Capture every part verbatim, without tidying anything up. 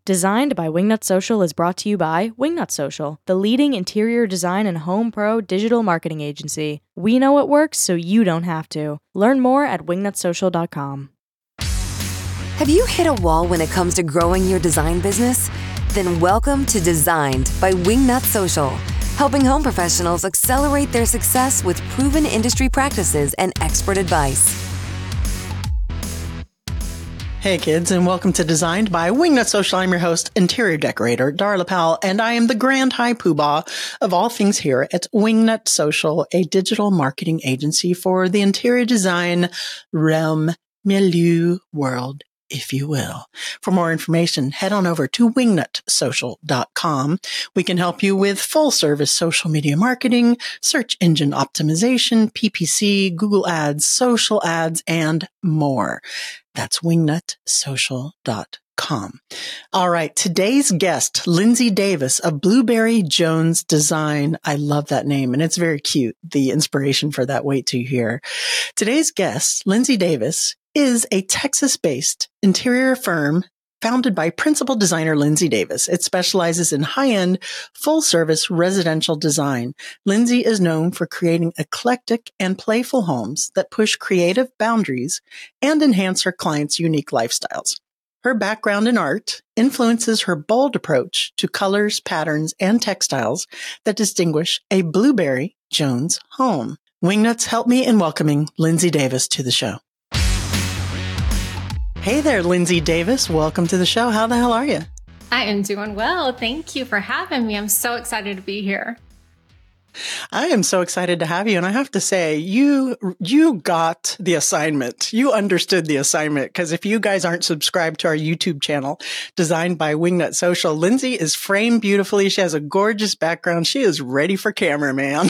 Designed by Wingnut Social is brought to you by Wingnut Social, the leading interior design and home pro digital marketing agency. We know what works so you don't have to. Learn more at wingnut social dot com. Have you hit a wall when it comes to growing your design business? Then welcome to Designed by Wingnut Social, helping home professionals accelerate their success with proven industry practices and expert advice. Hey kids, and welcome to Designed by Wingnut Social. I'm your host, interior decorator Darla Powell, and I am the grand high poobah of all things here at Wingnut Social, a digital marketing agency for the interior design realm, milieu, world, if you will. For more information, head on over to wingnut social dot com. We can help you with full service social media marketing, search engine optimization, P P C, Google Ads, social ads, and more. That's wingnut social dot com. All right. Today's guest, Lindsay Davis of Blueberry Jones Design. I love that name, and it's very cute. The inspiration for that, wait till you hear. Today's guest, Lindsay Davis, is a Texas-based interior firm founded by principal designer Lindsay Davis. It specializes in high-end, full-service residential design. Lindsay is known for creating eclectic and playful homes that push creative boundaries and enhance her clients' unique lifestyles. Her background in art influences her bold approach to colors, patterns, and textiles that distinguish a Blueberry Jones home. Wingnuts, help me in welcoming Lindsay Davis to the show. Hey there, Lindsay Davis. Welcome to the show. How the hell are you? I am doing well. Thank you for having me. I'm so excited to be here. I am so excited to have you. And I have to say, you you got the assignment. You understood the assignment. Because if you guys aren't subscribed to our YouTube channel, Designed by Wingnut Social, Lindsay is framed beautifully. She has a gorgeous background. She is ready for camera, man.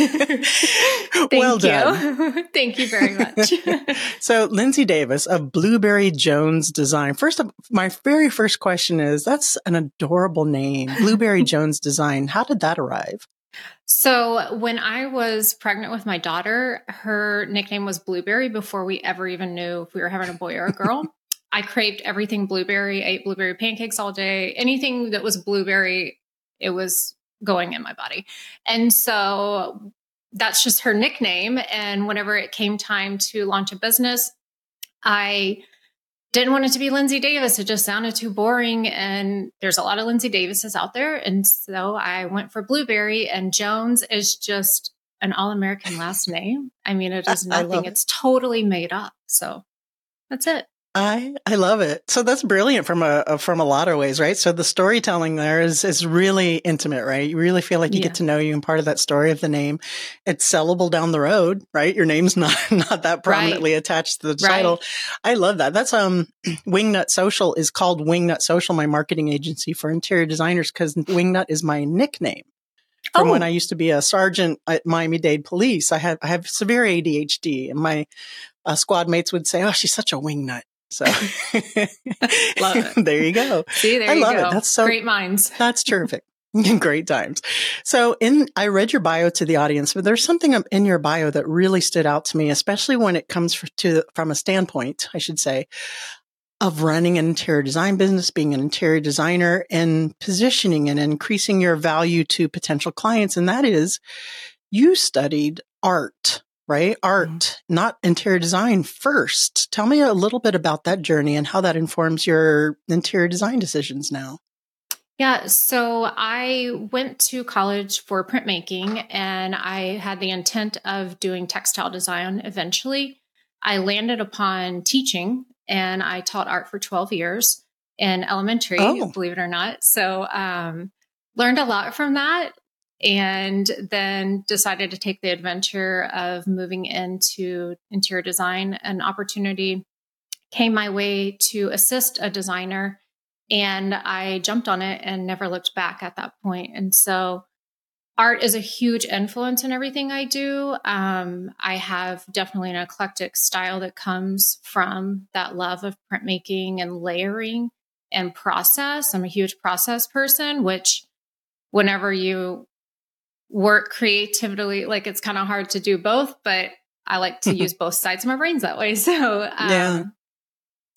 Thank well you. done. Thank you very much. So Lindsay Davis of Blueberry Jones Design. First of my very first question is, that's an adorable name, Blueberry Jones Design. How did that arrive? So when I was pregnant with my daughter, her nickname was Blueberry before we ever even knew if we were having a boy or a girl. I craved everything blueberry, ate blueberry pancakes all day. Anything that was blueberry, it was going in my body. And so that's just her nickname. And whenever it came time to launch a business, I didn't want it to be Lindsay Davis. It just sounded too boring. And there's a lot of Lindsay Davises out there. And so I went for Blueberry, and Jones is just an all-American last name. I mean, it is nothing. It's totally made up. So that's it. I, I love it. So that's brilliant from a, a from a lot of ways, right? So the storytelling there is is really intimate, right? You really feel like you yeah. get to know you and part of that story of the name. It's sellable down the road, right? Your name's not not that prominently right. attached to the title. Right. I love that. That's um Wingnut Social is called Wingnut Social, my marketing agency for interior designers, because Wingnut is my nickname. From oh. when I used to be a sergeant at Miami-Dade Police. I have I have severe A D H D, and my uh, squad mates would say, "Oh, she's such a wingnut." So love it. There you go. See, there I you love go. it. That's so great minds. That's terrific. Great times. So in, I read your bio to the audience, but there's something in your bio that really stood out to me, especially when it comes for, to, from a standpoint, I should say, of running an interior design business, being an interior designer, and positioning and increasing your value to potential clients. And that is, you studied art. Right? Art, mm-hmm. not interior design first. Tell me a little bit about that journey and how that informs your interior design decisions now. Yeah. So I went to college for printmaking, and I had the intent of doing textile design eventually. I landed upon teaching, and I taught art for twelve years in elementary, oh. believe it or not. So um, learned a lot from that. And then decided to take the adventure of moving into interior design. An opportunity came my way to assist a designer, and I jumped on it and never looked back at that point. And so art is a huge influence in everything I do. Um, I have definitely an eclectic style that comes from that love of printmaking and layering and process. I'm a huge process person, which whenever you work creatively, like it's kind of hard to do both, but I like to use both sides of my brains that way. So, um, yeah.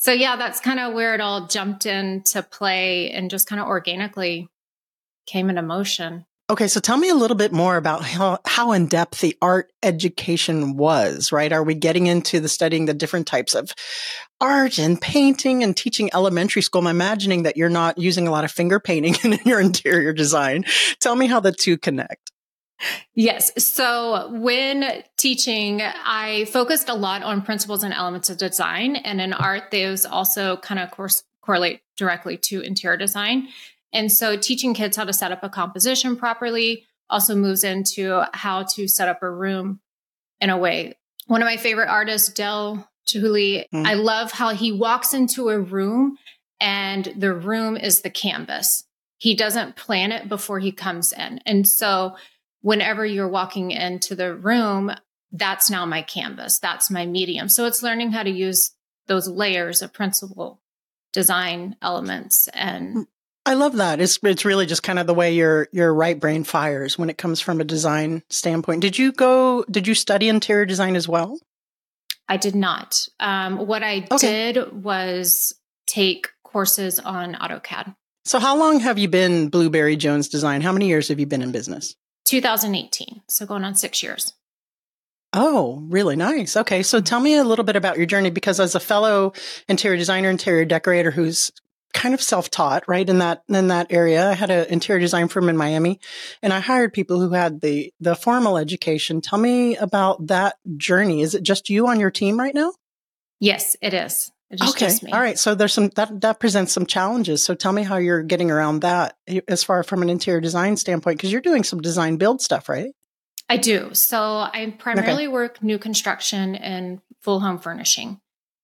So yeah, that's kind of where it all jumped into play and just kind of organically came into motion. Okay, so tell me a little bit more about how, how in-depth the art education was, right? Are we getting into the studying the different types of art and painting and teaching elementary school? I'm imagining that you're not using a lot of finger painting in your interior design. Tell me how the two connect. Yes. So when teaching, I focused a lot on principles and elements of design. And in art, those also kind of course correlate directly to interior design. And so teaching kids how to set up a composition properly also moves into how to set up a room in a way. One of my favorite artists, Del Chihuly, mm. I love how he walks into a room and the room is the canvas. He doesn't plan it before he comes in. And so whenever you're walking into the room, that's now my canvas. That's my medium. So it's learning how to use those layers of principle design elements. And I love that. It's it's really just kind of the way your your right brain fires when it comes from a design standpoint. Did you go, did you study interior design as well? I did not. Um, what I okay. did was take courses on AutoCAD. So how long have you been Blueberry Jones Design? How many years have you been in business? two thousand eighteen. So going on six years. Oh, really nice. Okay. So tell me a little bit about your journey, because as a fellow interior designer, interior decorator who's kind of self-taught, right, in that in that area, I had an interior design firm in Miami, and I hired people who had the the formal education. Tell me about that journey. Is it just you on your team right now? Yes, it is. It is okay. Just me. All right. So there's some that that presents some challenges. So tell me how you're getting around that as far from an interior design standpoint, because you're doing some design build stuff, right? I do. So I primarily okay. work new construction and full home furnishing.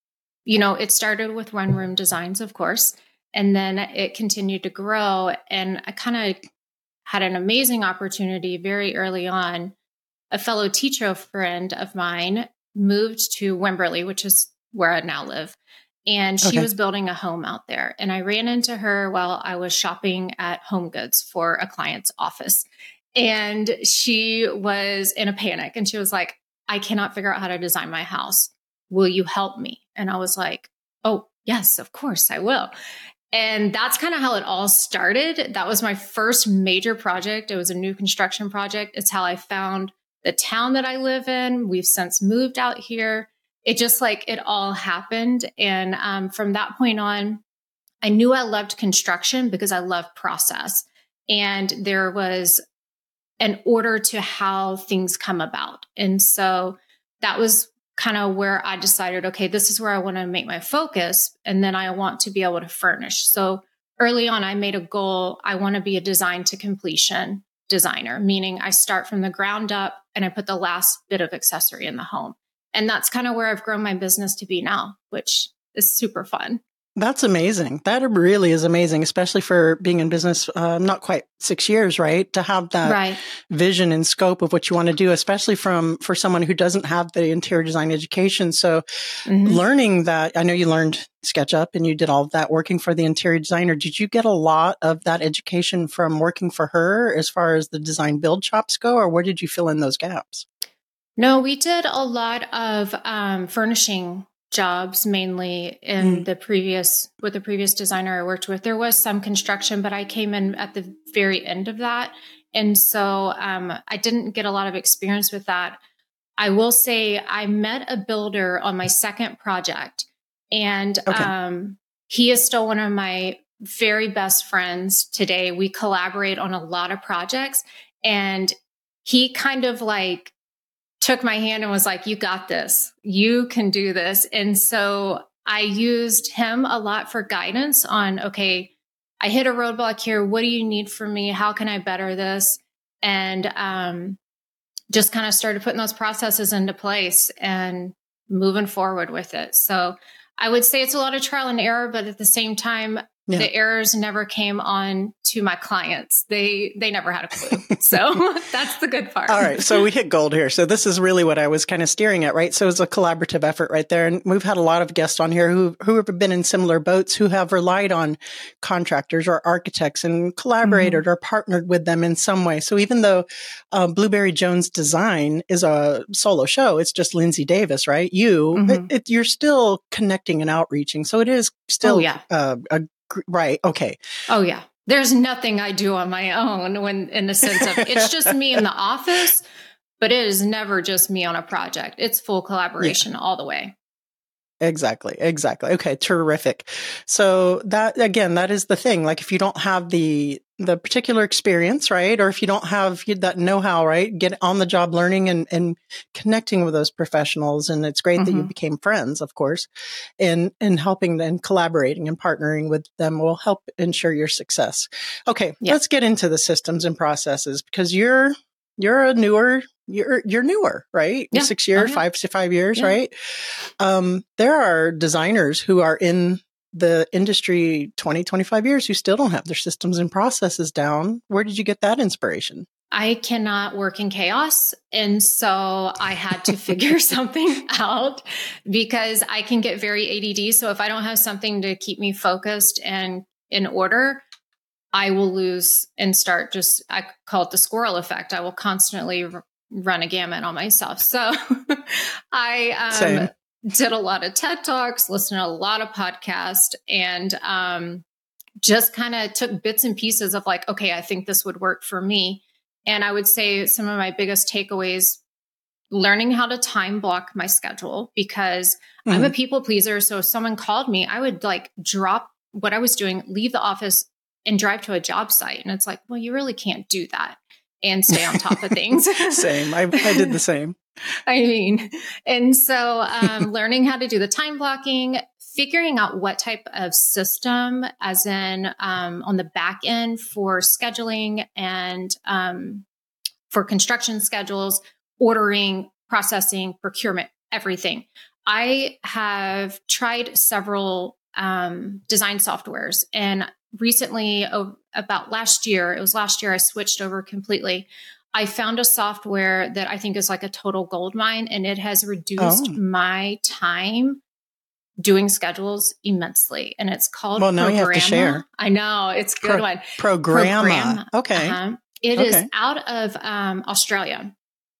You know, it started with one room designs, of course, and then it continued to grow. And I kind of had an amazing opportunity very early on. A fellow teacher friend of mine moved to Wimberley, which is where I now live. And she okay. was building a home out there. And I ran into her while I was shopping at Home Goods for a client's office. And she was in a panic. And she was like, I cannot figure out how to design my house. Will you help me? And I was like, oh, yes, of course I will. And that's kind of how it all started. That was my first major project. It was a new construction project. It's how I found the town that I live in. We've since moved out here. It just like it all happened. And um, from that point on, I knew I loved construction because I love process. And there was an order to how things come about. And so that was kind of where I decided, okay, this is where I want to make my focus. And then I want to be able to furnish. So early on, I made a goal. I want to be a design to completion designer, meaning I start from the ground up and I put the last bit of accessory in the home. And that's kind of where I've grown my business to be now, which is super fun. That's amazing. That really is amazing, especially for being in business, uh, not quite six years, right? To have that right. vision and scope of what you want to do, especially from for someone who doesn't have the interior design education. So mm-hmm. learning that, I know you learned SketchUp and you did all of that working for the interior designer. Did you get a lot of that education from working for her as far as the design build shops go, or where did you fill in those gaps? No, we did a lot of um, furnishing jobs, mainly in mm. the previous, with the previous designer I worked with. There was some construction, but I came in at the very end of that. And so um, I didn't get a lot of experience with that. I will say I met a builder on my second project, and okay. um, he is still one of my very best friends today. We collaborate on a lot of projects, and he kind of like took my hand and was like, you got this, you can do this. And so I used him a lot for guidance on, okay, I hit a roadblock here. What do you need from me? How can I better this? And um, just kind of started putting those processes into place and moving forward with it. So I would say it's a lot of trial and error, but at the same time, Yeah. The errors never came on to my clients. They they never had a clue. So that's the good part. All right. So we hit gold here. So this is really what I was kind of steering at, right? So it's a collaborative effort right there. And we've had a lot of guests on here who, who have been in similar boats, who have relied on contractors or architects and collaborated mm-hmm. or partnered with them in some way. So even though uh, Blueberry Jones Design is a solo show, it's just Lindsay Davis, right? You, mm-hmm. it, it, you're still connecting and outreaching. So it is still oh, yeah. uh, a right. Okay. Oh, yeah. There's nothing I do on my own when in the sense of it's just me in the office, but it is never just me on a project. It's full collaboration yeah. all the way. Exactly. Exactly. Okay. Terrific. So that, again, that is the thing. Like if you don't have the, the particular experience, right? Or if you don't have that know-how, right? Get on the job learning and, and connecting with those professionals. And it's great mm-hmm. that you became friends, of course, and, and helping and collaborating and partnering with them will help ensure your success. Okay. Yeah. Let's get into the systems and processes because you're, you're a newer You're you're newer, right? Yeah. Six years, oh, yeah. five to five years, yeah. right? Um, there are designers who are in the industry twenty, twenty-five years who still don't have their systems and processes down. Where did you get that inspiration? I cannot work in chaos. And so I had to figure something out because I can get very A D D. So if I don't have something to keep me focused and in order, I will lose and start just, I call it the squirrel effect. I will constantly r- run a gamut on myself. So I um, did a lot of TED Talks, listened to a lot of podcasts, and um, just kind of took bits and pieces of like, okay, I think this would work for me. And I would say some of my biggest takeaways, learning how to time block my schedule because mm-hmm. I'm a people pleaser. So if someone called me, I would like drop what I was doing, leave the office and drive to a job site. And it's like, well, you really can't do that and stay on top of things. Same. I, I did the same. I mean, and so um, learning how to do the time blocking, figuring out what type of system, as in um, on the back end for scheduling and um, for construction schedules, ordering, processing, procurement, everything. I have tried several um, design softwares, and recently, oh, about last year, it was last year, I switched over completely. I found a software that I think is like a total gold mine, and it has reduced oh. my time doing schedules immensely. And it's called Well, now Programma. you have to share. I know, it's a good Pro- one. Programma. Programma. Okay. Uh-huh. It okay. is out of um, Australia,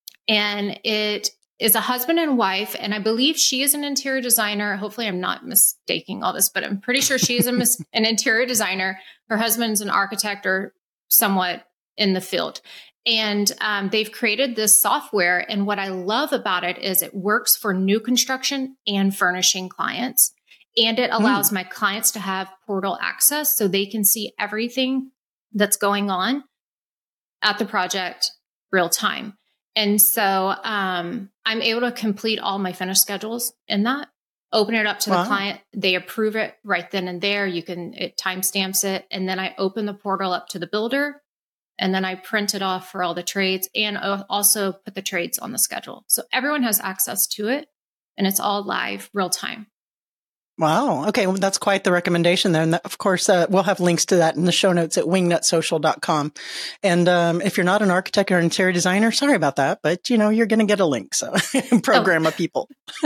and it is a husband and wife. And I believe she is an interior designer. Hopefully I'm not mistaking all this, but I'm pretty sure she is a mis- an interior designer. Her husband's an architect or somewhat in the field. And um, they've created this software. And what I love about it is it works for new construction and furnishing clients. And it allows mm. my clients to have portal access so they can see everything that's going on at the project real time. And so um, I'm able to complete all my finished schedules in that, open it up to wow. the client. They approve it right then and there. You can, it timestamps it. And then I open the portal up to the builder, and then I print it off for all the trades and also put the trades on the schedule. So everyone has access to it, and it's all live real time. Wow. Okay. Well, that's quite the recommendation there. And that, of course, uh, we'll have links to that in the show notes at wingnut social dot com. And um, if you're not an architect or interior designer, sorry about that, but you know, you're going to get a link. So Programma oh. people.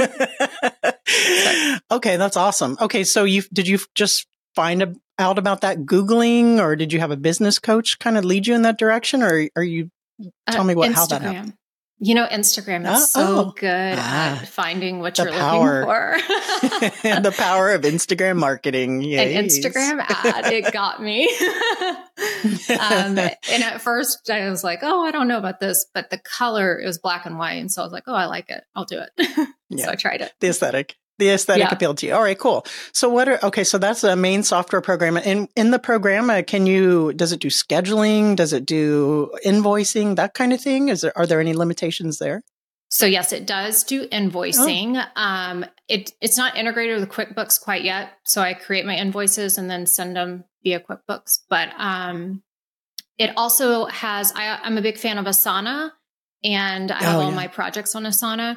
Okay. That's awesome. Okay. So you, did you just find a, out about that Googling, or did you have a business coach kind of lead you in that direction? Or are you, tell uh, me what, Instagram. How that happened. You know, Instagram is uh, so oh. good ah, at finding what you're power. looking for. The power of Instagram marketing. Yes. An Instagram ad, it got me. um, and at first I was like, oh, I don't know about this, but the color, it was black and white. And so I was like, oh, I like it. I'll do it. Yeah. So I tried it. The aesthetic. The aesthetic yeah. appealed to you. All right, cool. So what are, okay, so that's a main software program. In, in the Programma, can you, does it do scheduling? Does it do invoicing, that kind of thing? Is there, are there any limitations there? So yes, it does do invoicing. Oh. Um, it, it's not integrated with QuickBooks quite yet. So I create my invoices and then send them via QuickBooks. But um, it also has, I, I'm a big fan of Asana, and I have oh, all yeah. my projects on Asana.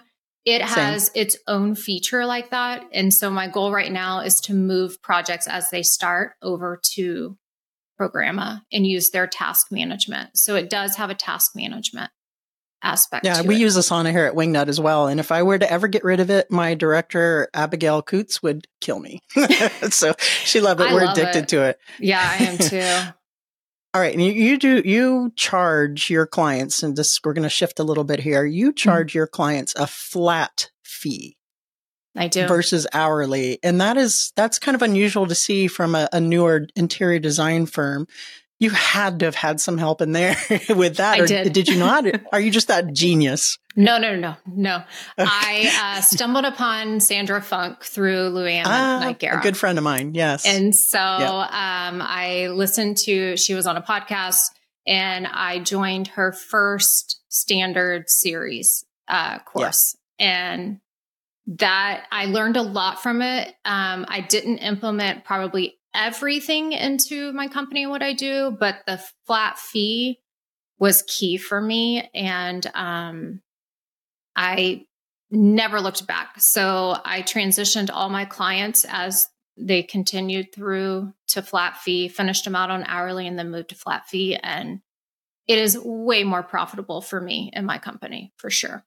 It has Same. its own feature like that. And so my goal right now is to move projects as they start over to Programma and use their task management. So it does have a task management aspect. Yeah, to we it. use Asana here at Wingnut as well. And if I were to ever get rid of it, my director, Abigail Coots, would kill me. So she loved it. I We're love addicted it. to it. Yeah, I am too. All right. And you, you do, you charge your clients, and this, we're going to shift a little bit here. You charge mm-hmm. your clients a flat fee. I do. Versus hourly. And that is, that's kind of unusual to see from a, a newer interior design firm. You had to have had some help in there with that. I or did. Did you not? Are you just that genius? No, no, no, no. Okay. I uh, stumbled upon Sandra Funk through Luann ah, Nightgara. A good friend of mine. Yes. And so yep. um, I listened to, she was on a podcast, and I joined her first standard series uh, course. Yeah. And that I learned a lot from it. Um, I didn't implement probably everything into my company, what I do, but the flat fee was key for me. And um, I never looked back. So I transitioned all my clients as they continued through to flat fee, finished them out on hourly, and then moved to flat fee. And it is way more profitable for me and my company, for sure.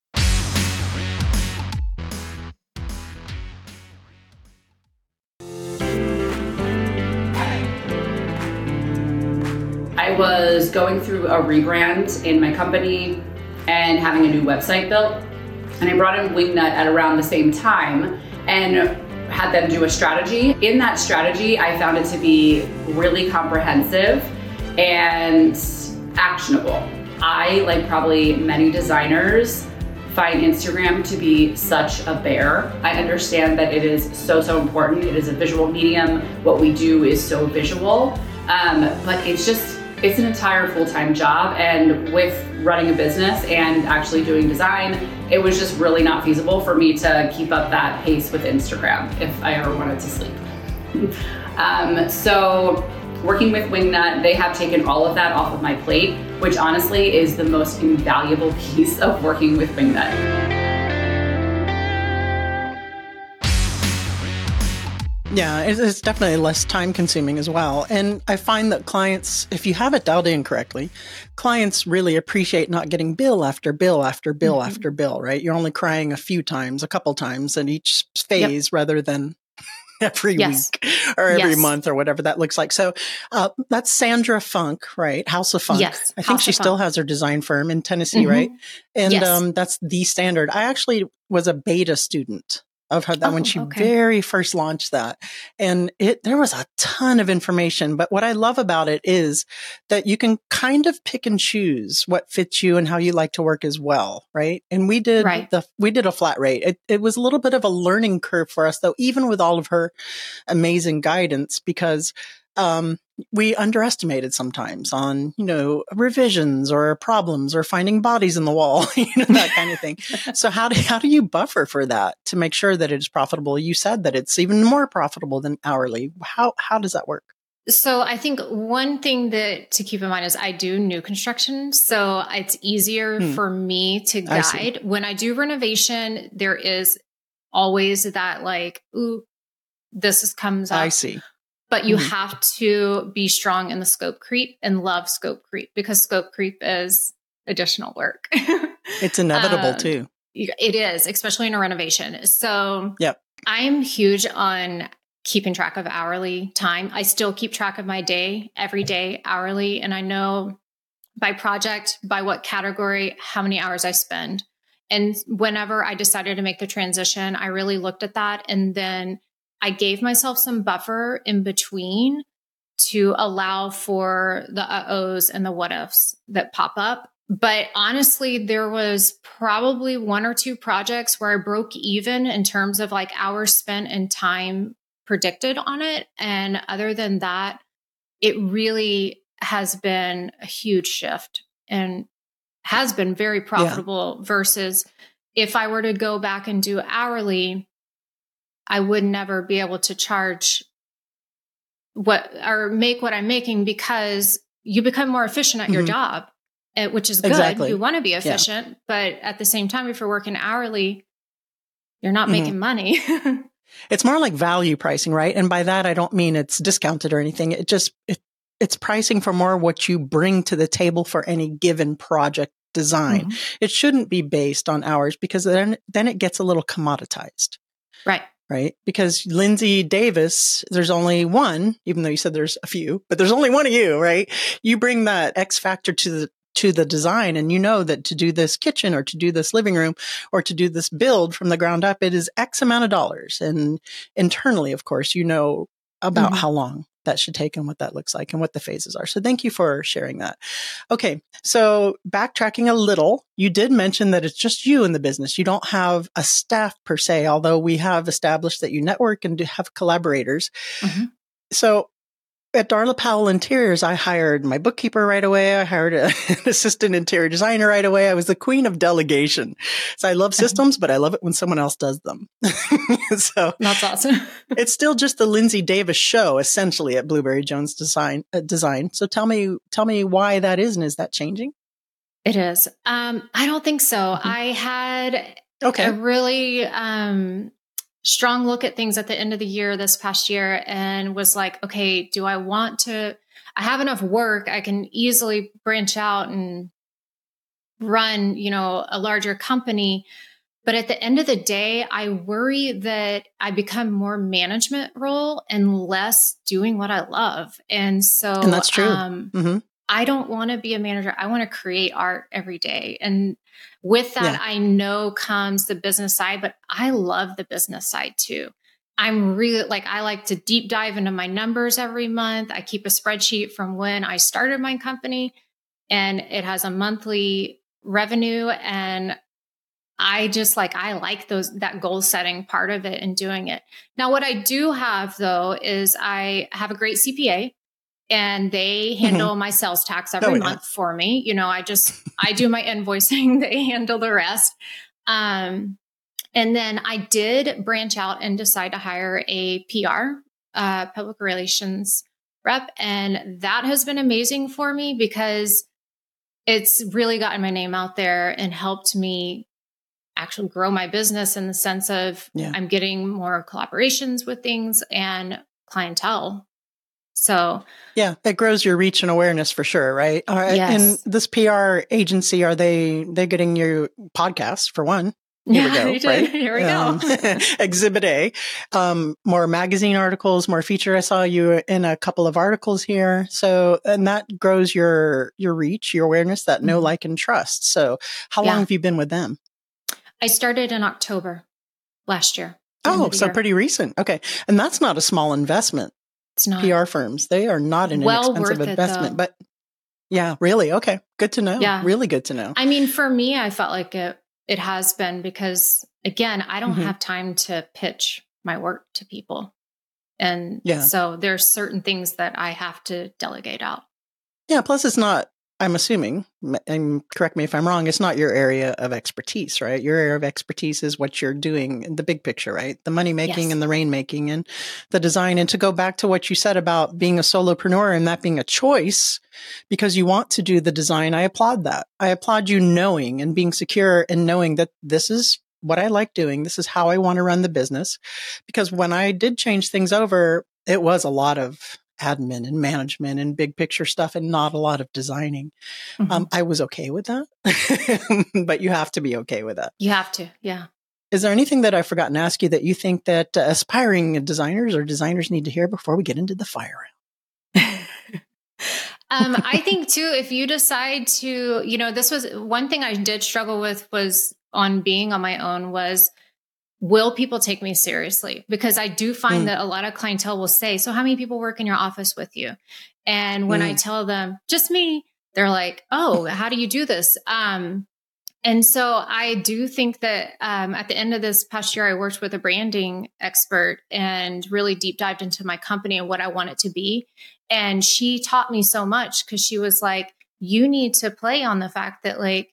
I was going through a rebrand in my company and having a new website built. And I brought in Wingnut at around the same time and had them do a strategy. In that strategy, I found it to be really comprehensive and actionable. I, like probably many designers, find Instagram to be such a bear. I understand that it is so, so important. It is a visual medium. What we do is so visual, um, but it's just, it's an entire full-time job. And with running a business and actually doing design, it was just really not feasible for me to keep up that pace with Instagram if I ever wanted to sleep. um, so working with Wingnut, they have taken all of that off of my plate, which honestly is the most invaluable piece of working with Wingnut. Yeah, it's definitely less time consuming as well. And I find that clients, if you have it dialed in correctly, clients really appreciate not getting bill after bill after bill mm-hmm. after bill, right? You're only crying a few times, a couple times in each phase yep. rather than every yes. week or every yes. month or whatever that looks like. So uh, that's Sandra Funk, right? House of Funk. Yes, I think House she still Funk. has her design firm in Tennessee, mm-hmm. right? And yes. um, that's the standard. I actually was a beta student of her that oh, when she okay. very first launched that. And it, there was a ton of information, but what I love about it is that you can kind of pick and choose what fits you and how you like to work as well. Right. And we did right. the, we did a flat rate. It, it was a little bit of a learning curve for us though, even with all of her amazing guidance, because um, we underestimated sometimes on, you know, revisions or problems or finding bodies in the wall, you know, that kind of thing. So how do, how do you buffer for that to make sure that it's profitable? You said that it's even more profitable than hourly. How, how does that work? So I think one thing that to keep in mind is I do new construction. So it's easier hmm. for me to guide. I when I do renovation, there is always that like, ooh, this is, comes up. I see. But you mm-hmm. have to be strong in the scope creep and love scope creep because scope creep is additional work. It's inevitable um, too. It is, especially in a renovation. So yep. I'm huge on keeping track of hourly time. I still keep track of my day, every day, hourly. And I know by project, by what category, how many hours I spend. And whenever I decided to make the transition, I really looked at that. And then I gave myself some buffer in between to allow for the uh-ohs and the what ifs that pop up. But honestly, there was probably one or two projects where I broke even in terms of like hours spent and time predicted on it. And other than that, it really has been a huge shift and has been very profitable yeah. versus if I were to go back and do hourly, I would never be able to charge what or make what I'm making because you become more efficient at your mm-hmm. job, which is good. Exactly. You want to be efficient, yeah. but at the same time, if you're working hourly, you're not Mm-hmm. making money. It's more like value pricing, right? And by that, I don't mean it's discounted or anything. It just, it, it's pricing for more what you bring to the table for any given project design. Mm-hmm. It shouldn't be based on hours because then, then it gets a little commoditized. Right. Right. Because Lindsay Davis, there's only one, even though you said there's a few, but there's only one of you, right? You bring that X factor to the, to the design, and you know that to do this kitchen or to do this living room or to do this build from the ground up, it is X amount of dollars. And internally, of course, you know about Mm-hmm. how long that should take and what that looks like and what the phases are. So thank you for sharing that. Okay. So backtracking a little, you did mention that it's just you in the business. You don't have a staff per se, although we have established that you network and do have collaborators. Mm-hmm. So at Darla Powell Interiors, I hired my bookkeeper right away. I hired a, an assistant interior designer right away. I was the queen of delegation. So I love systems, but I love it when someone else does them. So That's awesome. it's still just the Lindsay Davis show, essentially, at Blueberry Jones Design. Uh, design. So tell me, tell me why that is, and is that changing? It is. Um, I don't think so. Mm-hmm. I had Okay. a really um, strong look at things at the end of the year this past year and was like, okay, do I want to, I have enough work. I can easily branch out and run, you know, a larger company. But at the end of the day, I worry that I become more management role and less doing what I love. And so, And that's true. Um, Mm-hmm. I don't want to be a manager. I want to create art every day. And with that, Yeah. I know comes the business side, but I love the business side too. I'm really like, I like to deep dive into my numbers every month. I keep a spreadsheet from when I started my company, and it has a monthly revenue. And I just like, I like those, that goal setting part of it and doing it. Now, what I do have though, is I have a great C P A. And they handle mm-hmm. my sales tax every oh, yeah. month for me. You know, I just, I do my invoicing, they handle the rest. Um, and then I did branch out and decide to hire a P R, uh, public relations rep. And that has been amazing for me because it's really gotten my name out there and helped me actually grow my business in the sense of yeah. I'm getting more collaborations with things and clientele. So yeah, it grows your reach and awareness for sure, right? All right. Yes. And this P R agency, are they they getting your podcast for one? Here yeah, we go, right? Here we um, go. Exhibit A, um, more magazine articles, more feature. I saw you in a couple of articles here. So, and that grows your your reach, your awareness, that know, mm-hmm. like, and trust. So, how yeah. long have you been with them? I started in October last year. Oh, so year. pretty recent. Okay, and that's not a small investment. It's not. P R firms, they are not an well inexpensive worth investment, it, but yeah, really? Okay. Good to know. Yeah. Really good to know. I mean, for me, I felt like it, it has been because again, I don't mm-hmm. have time to pitch my work to people. And yeah. so there's certain things that I have to delegate out. Yeah. Plus it's not, I'm assuming, and correct me if I'm wrong, it's not your area of expertise, right? Your area of expertise is what you're doing in the big picture, right? The money making yes. and the rain making and the design. And to go back to what you said about being a solopreneur and that being a choice because you want to do the design, I applaud that. I applaud you knowing and being secure and knowing that this is what I like doing. This is how I want to run the business. Because when I did change things over, it was a lot of admin and management and big picture stuff and not a lot of designing. Mm-hmm. Um, I was okay with that, but you have to be okay with that. You have to. Yeah. Is there anything that I've forgotten to ask you that you think that uh, aspiring designers or designers need to hear before we get into the fire round? um, I think too, if you decide to, you know, this was one thing I did struggle with was on being on my own was, will people take me seriously? Because I do find mm. that a lot of clientele will say, so how many people work in your office with you? And when mm. I tell them, just me, they're like, oh, how do you do this? Um, and so I do think that um, at the end of this past year, I worked with a branding expert and really deep dived into my company and what I want it to be. And she taught me so much because she was like, you need to play on the fact that like,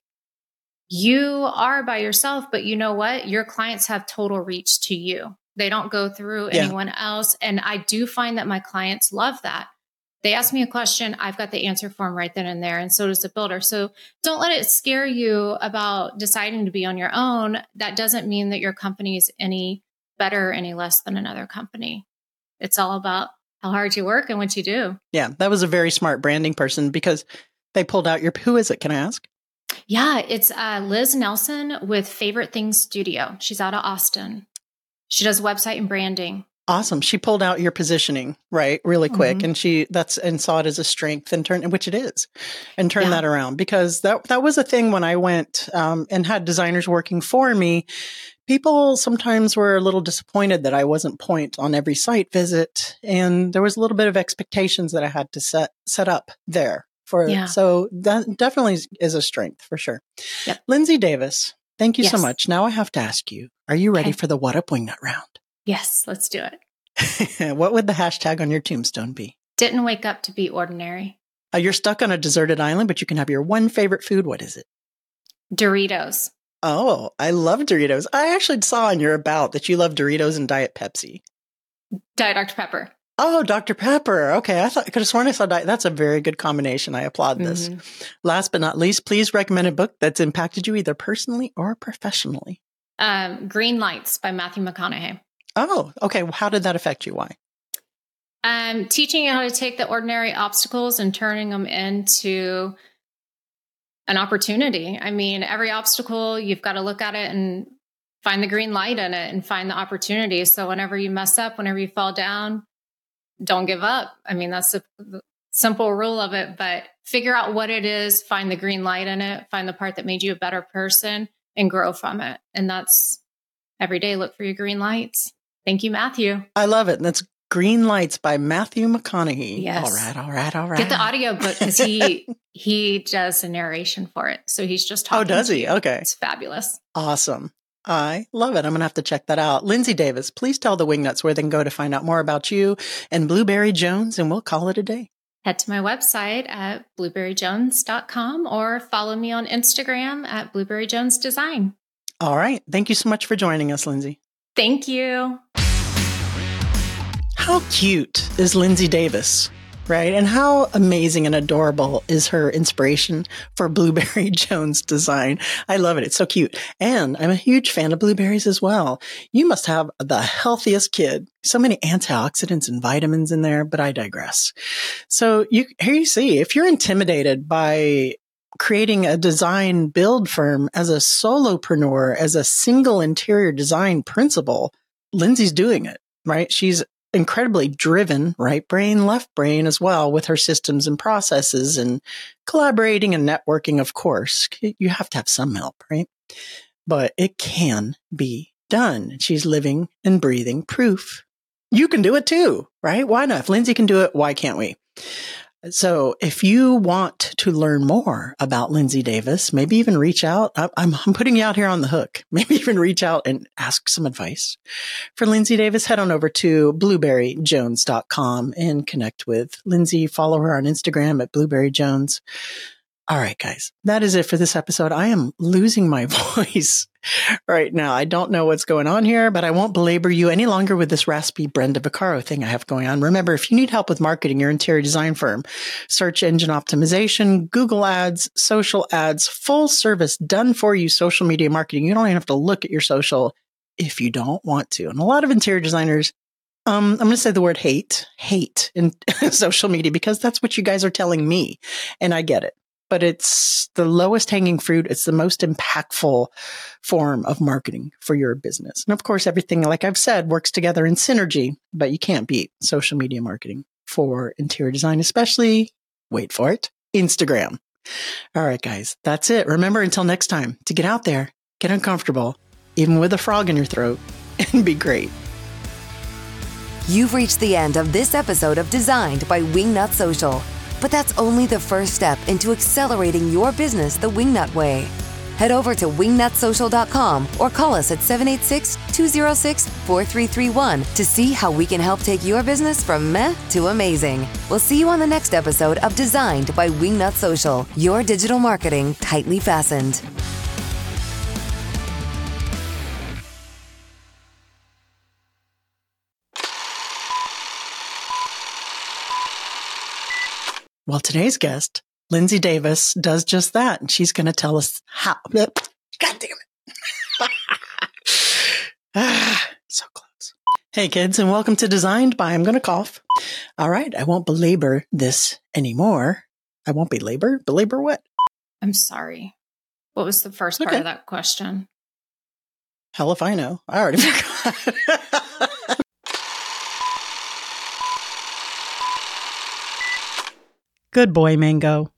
you are by yourself, but you know what? Your clients have total reach to you. They don't go through yeah. anyone else. And I do find that my clients love that. They ask me a question, I've got the answer for them right then and there. And so does the builder. So don't let it scare you about deciding to be on your own. That doesn't mean that your company is any better, any less than another company. It's all about how hard you work and what you do. Yeah, that was a very smart branding person because they pulled out your, who is it? Can I ask? Yeah, it's uh, Liz Nelson with Favorite Things Studio. She's out of Austin. She does website and branding. Awesome. She pulled out your positioning, right, really quick, Mm-hmm. and she that's and saw it as a strength and turned, which it is, and turned Yeah. that around because that that was a thing when I went um, and had designers working for me. People sometimes were a little disappointed that I wasn't point on every site visit, and there was a little bit of expectations that I had to set set up there for. Yeah. So that definitely is, is a strength for sure. Yep. Lindsay Davis, thank you so Yes. much. Now I have to ask you: are you ready Okay. for the What Up Wingnut round? Yes, let's do it. What would the hashtag on your tombstone be? Didn't wake up to be ordinary. Uh, you're stuck on a deserted island, but you can have your one favorite food. What is it? Doritos. Oh, I love Doritos. I actually saw in your about that you love Doritos and Diet Pepsi. Diet Doctor Pepper. Oh, Doctor Pepper. Okay. I thought, I could have sworn I saw Diet. That's a very good combination. I applaud this. Mhm. Last but not least, please recommend a book that's impacted you either personally or professionally. Um, Green Lights by Matthew McConaughey. Oh, okay. Well, how did that affect you? Why? Um, teaching you how to take the ordinary obstacles and turning them into an opportunity. I mean, every obstacle, you've got to look at it and find the green light in it and find the opportunity. So whenever you mess up, whenever you fall down, don't give up. I mean, that's the the simple rule of it, but figure out what it is, find the green light in it, find the part that made you a better person and grow from it. And that's every day, look for your green lights. Thank you, Matthew. I love it. And that's Green Lights by Matthew McConaughey. Yes. All right. All right. All right. Get the audiobook because he he does a narration for it. So he's just talking. Oh, does to he? you. Okay. It's fabulous. Awesome. I love it. I'm going to have to check that out. Lindsay Davis, please tell the Wingnuts where they can go to find out more about you and Blueberry Jones, and we'll call it a day. Head to my website at blueberry jones dot com or follow me on Instagram at blueberry jones design. All right. Thank you so much for joining us, Lindsay. Thank you. How cute is Lindsay Davis, right? And how amazing and adorable is her inspiration for Blueberry Jones design. I love it. It's so cute. And I'm a huge fan of blueberries as well. You must have the healthiest kid. So many antioxidants and vitamins in there, but I digress. So you, here you see, if you're intimidated by creating a design build firm as a solopreneur, as a single interior design principal, Lindsay's doing it, right? She's incredibly driven, right brain, left brain as well, with her systems and processes and collaborating and networking, of course. You have to have some help, right? But it can be done. She's living and breathing proof. You can do it too, right? Why not? If Lindsay can do it, why can't we? So if you want to learn more about Lindsay Davis, maybe even reach out. I'm, I'm putting you out here on the hook. Maybe even reach out and ask some advice. For Lindsay Davis, head on over to blueberry jones dot com and connect with Lindsay. Follow her on Instagram at Blueberry Jones. All right, guys, that is it for this episode. I am losing my voice right now. I don't know what's going on here, but I won't belabor you any longer with this raspy Brenda Vaccaro thing I have going on. Remember, if you need help with marketing your interior design firm, search engine optimization, Google ads, social ads, full service done for you social media marketing. You don't even have to look at your social if you don't want to. And a lot of interior designers, um, I'm going to say the word hate, hate in social media because that's what you guys are telling me. And I get it. But it's the lowest hanging fruit. It's the most impactful form of marketing for your business. And of course, everything, like I've said, works together in synergy, but you can't beat social media marketing for interior design, especially, wait for it, Instagram. All right, guys, that's it. Remember, until next time, to get out there, get uncomfortable, even with a frog in your throat, and be great. You've reached the end of this episode of Designed by Wingnut Social. But that's only the first step into accelerating your business the Wingnut way. Head over to wingnut social dot com or call us at seven eight six, two zero six, four three three one to see how we can help take your business from meh to amazing. We'll see you on the next episode of Designed by Wingnut Social, your digital marketing tightly fastened. Well, today's guest, Lindsay Davis, does just that, and she's going to tell us how. God damn it. ah, so close. Hey, kids, and welcome to Designed by I'm going to cough. All right, I won't belabor this anymore. I won't belabor? Belabor what? I'm sorry. What was the first part Okay. of that question? Hell if I know. I already forgot. Good boy, Mango.